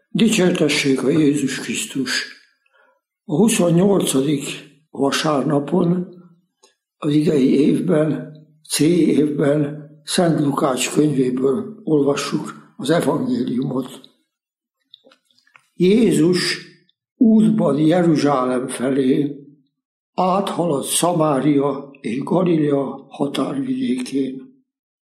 Dicsértessék a Jézus Krisztus! A 28. vasárnapon az idei évben, C évben Szent Lukács könyvéből olvassuk az evangéliumot. Jézus útban Jeruzsálem felé áthaladt Szamária és Galilea határvidékén.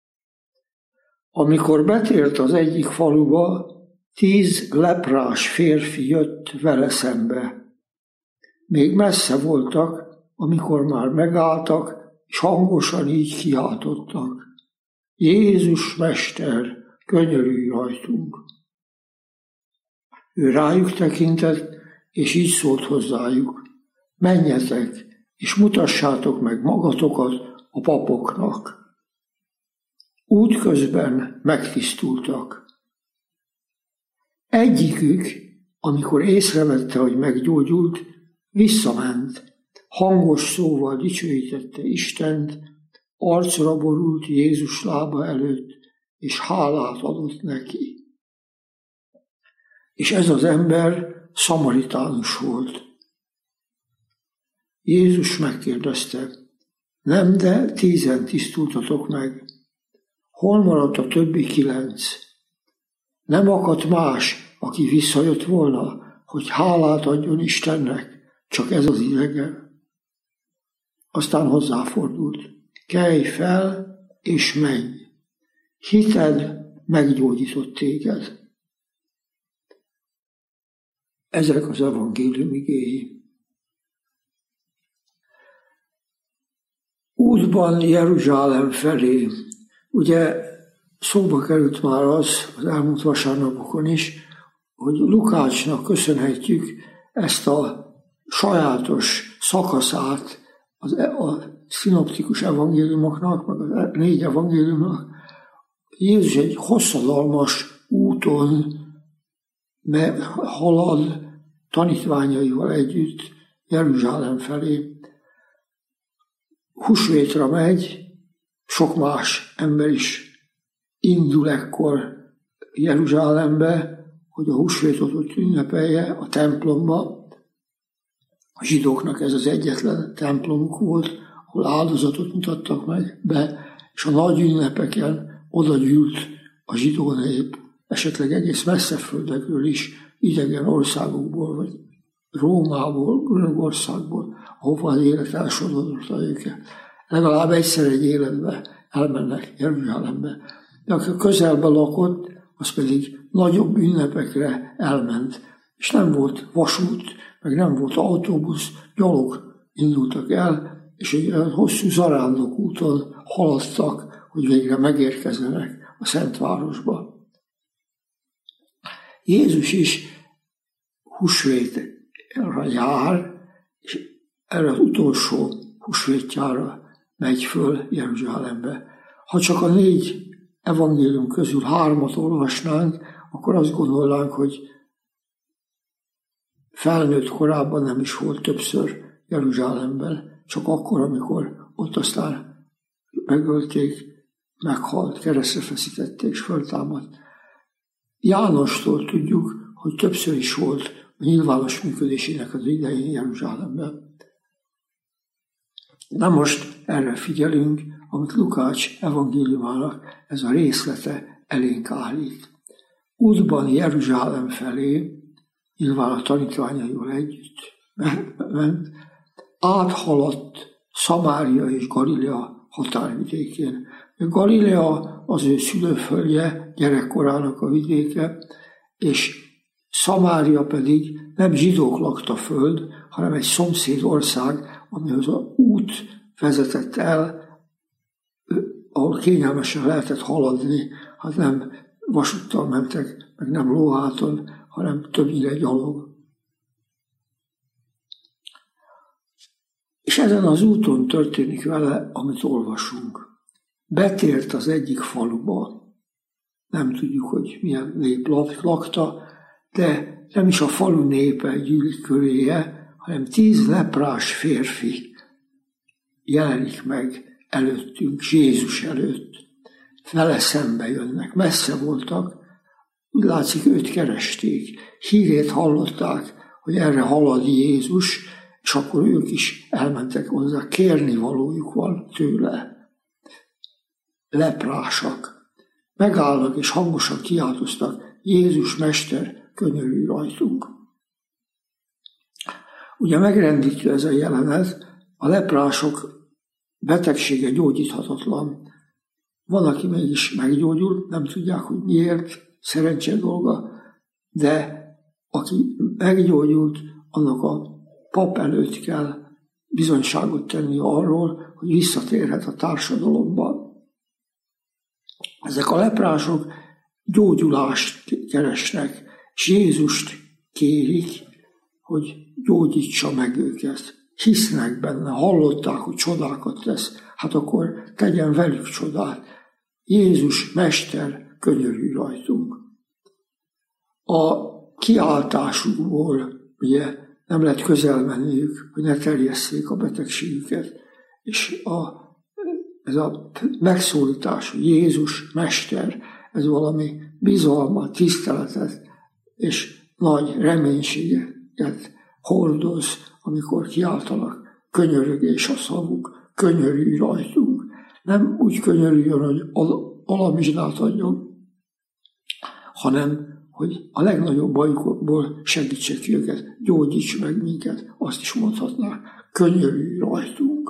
Amikor betért az egyik faluba, 10 leprás férfi jött vele szembe. Még messze voltak, amikor már megálltak, és hangosan így kiáltottak: Jézus Mester, könyörülj rajtunk! Ő rájuk tekintett, és így szólt hozzájuk: menjetek, és mutassátok meg magatokat a papoknak. Útközben megtisztultak. Egyikük, amikor észrevette, hogy meggyógyult, visszament, hangos szóval dicsőítette Istent, arcra borult Jézus lába előtt, és hálát adott neki. És ez az ember szamaritánus volt. Jézus megkérdezte: nem, de 10 tisztultatok meg? Hol maradt a többi 9? Nem akadt más, aki visszajött volna, hogy hálát adjon Istennek, csak ez az idegen? Aztán hozzáfordult: kelj fel, és menj! Hited meggyógyított téged. Ezek az evangélium igéi. Útban Jeruzsálem felé. Ugye szóba került már az elmúlt vasárnapokon is, hogy Lukácsnak köszönhetjük ezt a sajátos szakaszát a szinoptikus evangéliumoknak, meg a 4 evangéliumnak. Jézus egy hosszadalmas úton halad tanítványaival együtt Jeruzsálem felé. Húsvétra megy, sok más ember is indul ekkor Jeruzsálembe, hogy a húsvétot ott ünnepelje a templomba. A zsidóknak ez az egyetlen templomuk volt, ahol áldozatot mutattak meg be, és a nagy ünnepeken oda gyűlt a zsidó nép, esetleg egész messze földekről is, idegen országokból, vagy Rómából, Görögországból, ahova az élet elsodorolta őket. Legalább egyszer egy életbe elmennek Jeruzsálembe. De aki közelben lakott, az pedig nagyobb ünnepekre elment. És nem volt vasút, meg nem volt autóbusz, gyalog indultak el, és egy olyan hosszú zarándok úton haladtak, hogy végre megérkezzenek a Szentvárosba. Jézus is húsvétra jár, és erre az utolsó húsvétjára megy föl Jeruzsálembe. Ha csak a 4 evangélium közül 3-at olvasnánk, akkor azt gondolnánk, hogy felnőtt korában nem is volt többször Jeruzsálemben, csak akkor, amikor ott aztán megölték, meghalt, keresztre feszítették, és föltámadt. Jánostól tudjuk, hogy többször is volt a nyilvános működésének az idején Jeruzsálemben. Na most erre figyelünk, amit Lukács evangéliumának ez a részlete elénk állít. Útban Jeruzsálem felé, nyilván a tanítványaival együtt ment, áthaladt Szamária és Galilea határvidékén. Galilea az ő szülőföldje, gyerekkorának a vidéke, és Szamária pedig nem zsidók lakta föld, hanem egy szomszéd ország, amihoz az út vezetett el, ahol kényelmesen lehetett haladni, hát nem vasúttal mentek, meg nem lóháton, hanem többnyire gyalog. És ezen az úton történik vele, amit olvasunk. Betért az egyik faluba. Nem tudjuk, hogy milyen nép lakta, de nem is a falu népe gyűlik köréje, hanem 10 leprás férfi jelenik meg előttünk, Jézus előtt. Vele szembe jönnek, messze voltak, úgy látszik, őt keresték. Hírét hallották, hogy erre halad Jézus, és akkor ők is elmentek hozzá, kérni valójuk van tőle. Leprásak. Megállnak és hangosan kiáltoztak, Jézus Mester, könyörülj rajtunk. Ugye megrendítő ez a jelenet, a leprások betegsége gyógyíthatatlan. Van, aki mégis meggyógyul, nem tudják, hogy miért, szerencse dolga, de aki meggyógyult, annak a pap előtt kell bizonyságot tenni arról, hogy visszatérhet a társadalomba. Ezek a leprások gyógyulást keresnek, és Jézust kérik, hogy gyógyítsa meg őket. Hisznek benne, hallották, hogy csodákat tesz, hát akkor tegyen velük csodát. Jézus Mester, könyörülj rajtunk. A kiáltásukból ugye nem lehet közel menniük, hogy ne terjesszék a betegségüket, és ez a megszólítás, hogy Jézus Mester, ez valami bizalmat, tiszteletet és nagy reménységet hordoz, amikor kiáltanak, könyörögés a szavuk, könyörülj rajtunk. Nem úgy könyörüljön, hogy alamizsnát adjon, hanem hogy a legnagyobb bajukból segítse ki őket, gyógyíts meg minket, azt is mondhatnák, könyörülj rajtunk.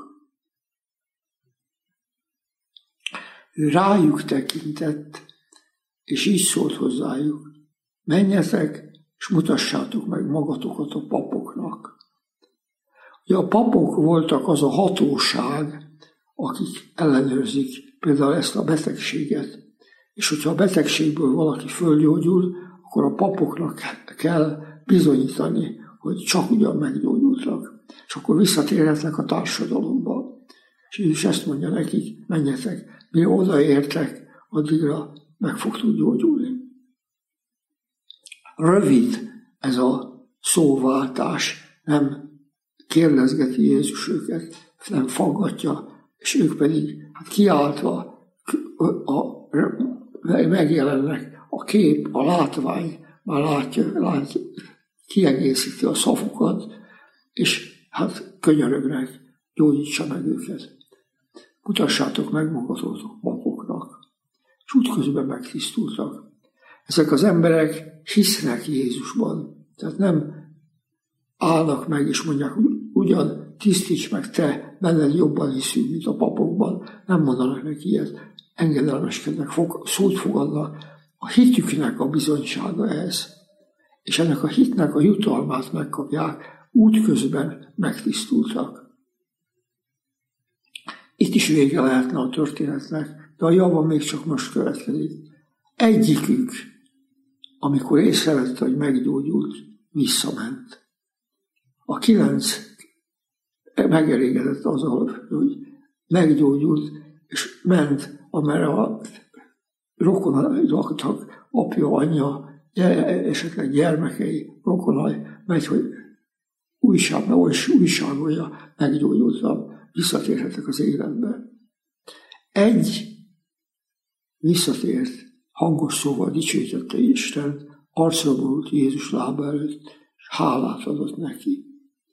Ő rájuk tekintett, és így szólt hozzájuk, menjetek, és mutassátok meg magatokat a papoknak. Ugye a papok voltak az a hatóság, akik ellenőrzik például ezt a betegséget. És hogyha a betegségből valaki fölgyógyul, akkor a papoknak kell bizonyítani, hogy csak ugyan meggyógyultak. És akkor visszatérhetnek a társadalomba. És Jézus ezt mondja nekik, menjetek, mire odaértek, addigra meg fogtok gyógyulni. Rövid ez a szóváltás, nem kérdezgeti Jézus őket, nem faggatja, és ők pedig kiáltva megjelennek, a kép, a látvány, már látja, kiegészíti a szavukat, és hát könyörögnek, gyógyítsa meg őket. Mutassátok meg magatotok papoknak. És útközben megtisztultak. Ezek az emberek hisznek Jézusban. Tehát nem állnak meg és mondják, ugyan tisztíts meg te, benned jobban hiszünk, mint a papokban. Nem mondanak neki ilyet, engedelmeskednek, szót fogadnak. A hitüknek a bizonysága ez. És ennek a hitnek a jutalmát megkapják, útközben megtisztultak. Itt is vége lehetne a történetnek, de a java még csak most következik. Egyikük, amikor észrevette, hogy meggyógyult, visszament. A 9 megelégedett azzal, hogy meggyógyult, és ment, amerre a rokonai laktak, apja, anyja, esetleg gyermekei, rokonai, megy, hogy újságolja, meggyógyultam, visszatérhetek az életbe. Egy visszatért, hangos szóval dicsőítette Istent, arcra borult Jézus lába előtt, és hálát adott neki.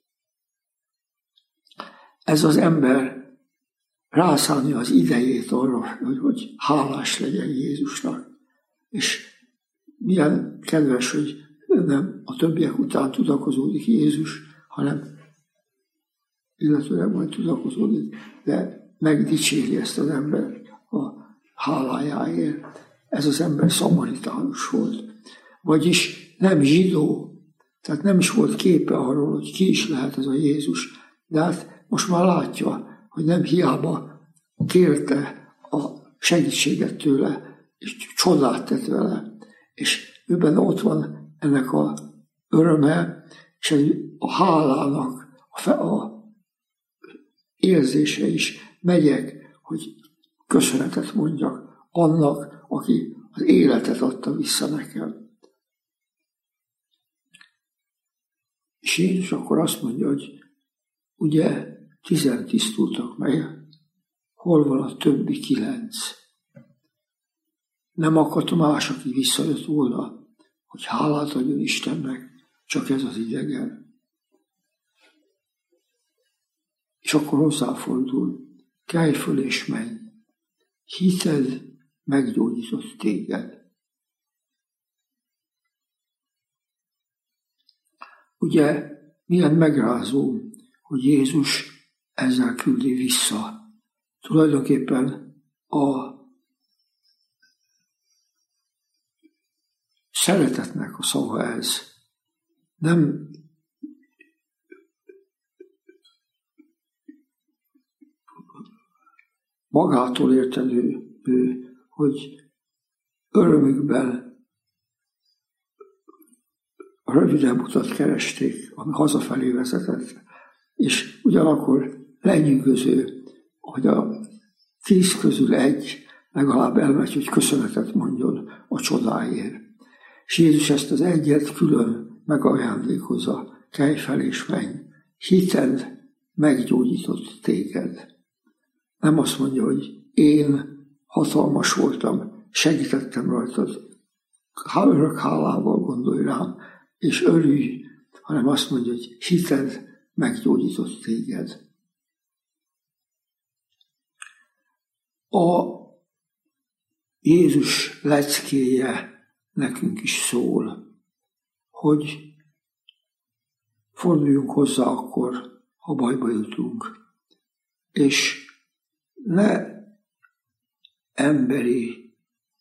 Ez az ember rászánja az idejét arra, hogy hálás legyen Jézusnak. És milyen kedves, hogy nem a többiek után tudakozódik Jézus, hanem illetőleg majd tudakozódik, de megdicséri ezt az ember a hálájáért. Ez az ember szamaritánus volt. Vagyis nem zsidó, tehát nem is volt képe arról, hogy ki is lehet ez a Jézus, de hát most már látja, hogy nem hiába kérte a segítséget tőle, és csodát tett vele, és őben ott van ennek a öröme, és a hálának a érzése is. Megyek, hogy köszönetet mondjak annak, aki az életet adta vissza nekem. És Jézus akkor azt mondja, hogy ugye 10 tisztultak meg, hol van a többi 9? Nem akadt más, aki visszajött volna. hogy hálát adjon Istennek, csak ez az idegen. És akkor hozzáfordul, kelj föl és menj, hited meggyógyított téged. Ugye, milyen megrázó, hogy Jézus ezzel küldi vissza. Tulajdonképpen a szeretetnek a szava ez. Nem magától értendő, hogy örömükben a rövidebb utat keresték, ami hazafelé vezetett, és ugyanakkor lenyűgöző, hogy a 10 közül egy legalább elmegy, hogy köszönetet mondjon a csodáért. És Jézus ezt az egyet külön megajándékozza, kelj fel és menj, hited meggyógyított téged. Nem azt mondja, hogy én hatalmas voltam, segítettem rajtad, örök hálával gondolj rám, és örülj, hanem azt mondja, hogy hited meggyógyított téged. A Jézus leckéje nekünk is szól, hogy forduljunk hozzá akkor, ha bajba jutunk, és ne emberi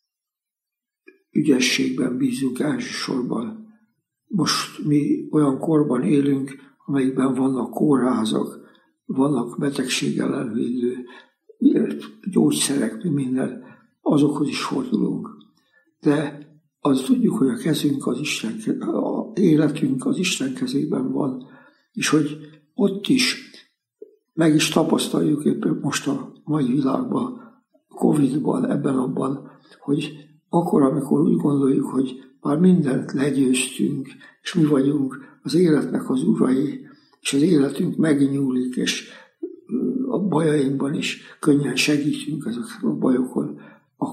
ügyességben bízunk elsősorban. Most mi olyan korban élünk, amelyikben vannak kórházak, vannak betegség ellen védő gyógyszerek, minden, azokhoz is fordulunk. De azt tudjuk, hogy a kezünk az Isten, a életünk az Isten kezében van, és hogy ott is meg is tapasztaljuk éppen most a mai világban, Covid-ban, ebben-abban, hogy akkor, amikor úgy gondoljuk, hogy már mindent legyőztünk, és mi vagyunk az életnek az urai, és az életünk megnyúlik, és a bajainkban is könnyen segítünk ezeken a bajokon,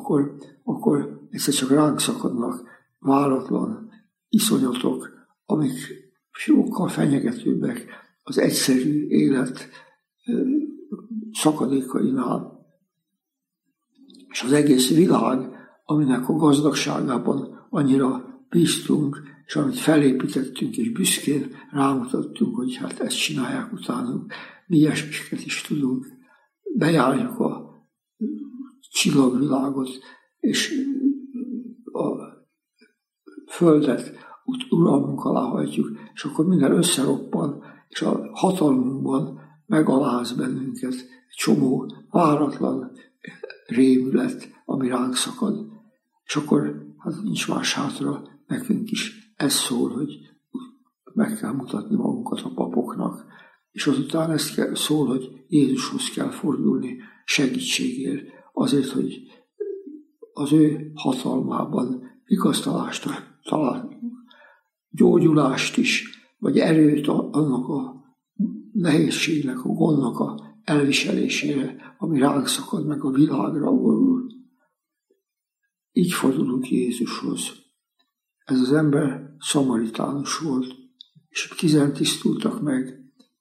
akkor egyszer csak ránk szakadnak váratlan iszonyatok, amik sokkal fenyegetőbbek az egyszerű élet szakadékainál. És az egész világ, aminek a gazdagságában annyira bíztunk, és amit felépítettünk, és büszkén rámutattunk, hogy hát ezt csinálják utánunk, mi ilyesmiket is tudunk, bejárjuk a csillagvilágot, és a földet uralmunk alá hajtjuk, és akkor minden összeroppan, és a hatalmunkban megaláz bennünket egy csomó váratlan rémület, ami ránk szakad. És akkor hát nincs más hátra, nekünk is ez szól, hogy meg kell mutatni magunkat a papoknak, és azután ez szól, hogy Jézushoz kell fordulni segítségért, azért, hogy az ő hatalmában vigasztalást találunk, gyógyulást is, vagy erőt annak a nehézségnek, a gondnak a elviselésére, ami ránk szakad, meg a világra orul. Így fordulunk Jézushoz. Ez az ember szamaritánus volt, és 10 tisztultak meg.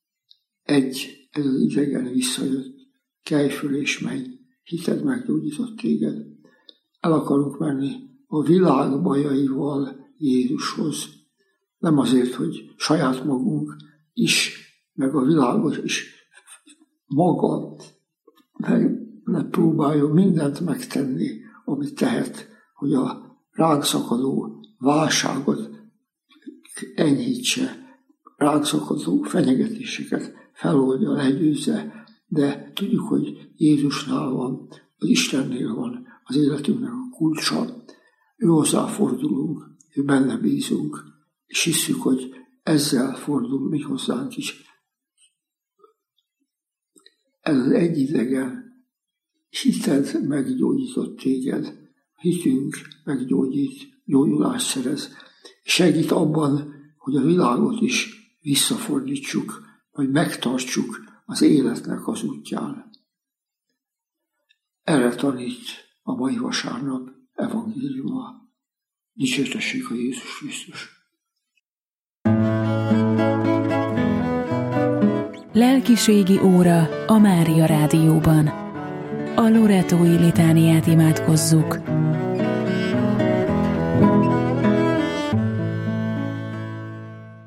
Ez az idegen visszajött, kelj föl és menj, hited meggyógyított téged. El akarunk menni a világ bajaival Jézushoz. Nem azért, hogy saját magunk is, meg a világot is maga próbáljon mindent megtenni, amit tehet, hogy a ránk szakadó válságot enyhítse, ránk szakadó fenyegetéseket feloldja, legyőzze, de tudjuk, hogy Jézusnál van, az Istennél van az életünknek a kulcsa. Ő hozzáfordulunk, ő benne bízunk, és hiszük, hogy ezzel fordul mi hozzánk is. Ez az egyidegen, hited meggyógyított téged, hitünk meggyógyít, gyógyulást szerez, segít abban, hogy a világot is visszafordítsuk, vagy megtartsuk az életnek az útján. Erre tanít a mai vasárnap evangéliuma. Dicsértessék a Jézus Krisztus. Lelkiségi óra a Mária Rádióban. A loretói litániát imádkozzuk.